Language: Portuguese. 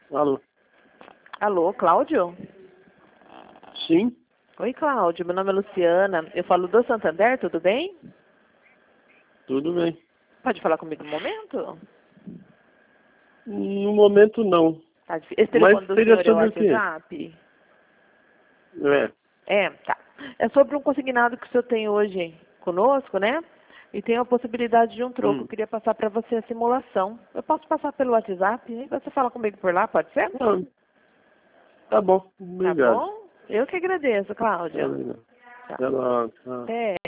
Alô? Alô, Cláudio? Sim? Oi, Cláudio. Meu nome é Luciana. Eu falo do Santander, tudo bem? Tudo bem. Pode falar comigo um momento? No momento não. Tá difícil. Esse Mas telefone do seria senhor é o sobre o quê? WhatsApp? É. Tá. É sobre um consignado que o senhor tem hoje conosco, né? E tem a possibilidade de um troco. Eu queria passar para você a simulação. Eu posso passar pelo WhatsApp? E você fala comigo por lá, pode ser? Ah, tá bom. Tá Obrigado. bom? Eu que agradeço, Tá Cláudio. legal. Tchau. Até logo. Tchau. Até.